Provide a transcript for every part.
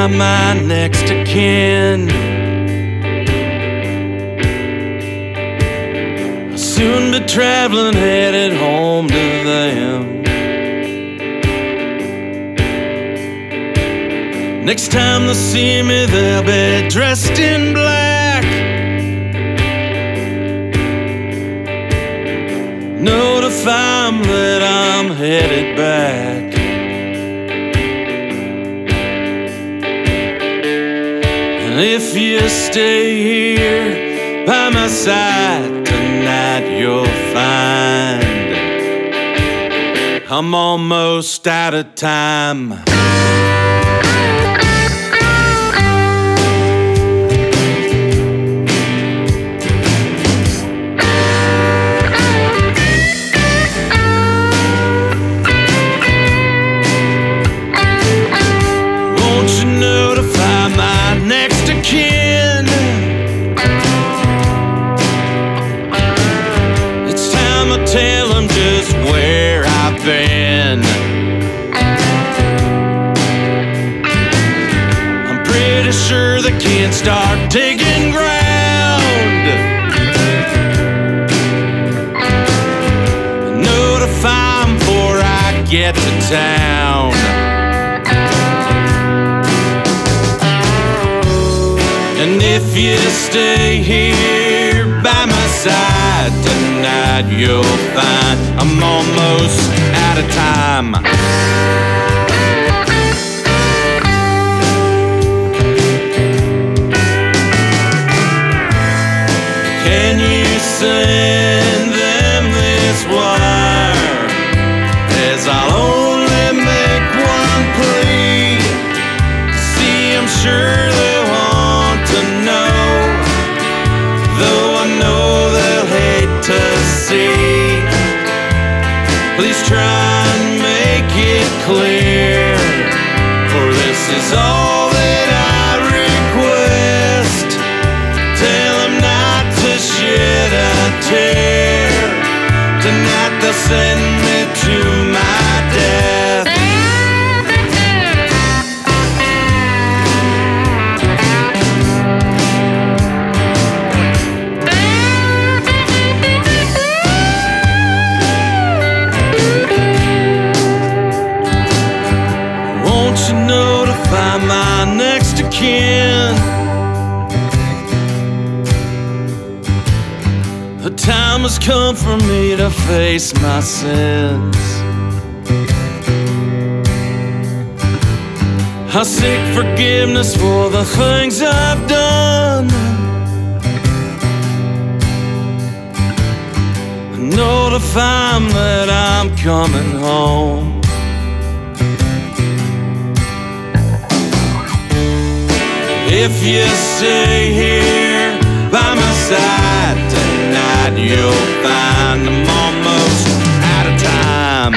my next of kin. I'll soon be traveling, headed home to them. Next time they'll see me, they'll be dressed in black. Notify 'em that I'm headed back. And if you stay here by my side tonight, you'll find I'm almost out of time. It's time I tell them just where I've been. I'm pretty sure they can start digging ground. Notify them before I get to town. And if you stay here by my side tonight, you'll find I'm almost out of time. Can you send them this wire? As I'll only make one plea. See, I'm sure they'll want to know, though I know they'll hate to see. Please try and make it clear, for this is all that I request. Tell them not to shed a tear. Tonight they'll send me to my death. Notify my next of kin. The time has come for me to face my sins. I seek forgiveness for the things I've done. Notify 'em that I'm coming home. If you stay here by my side tonight, you'll find I'm almost out of time.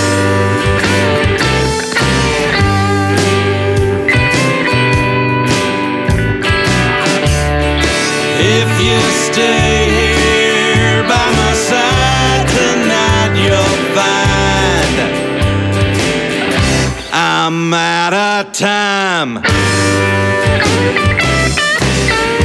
If you stay here by my side tonight, you'll find I'm out of time.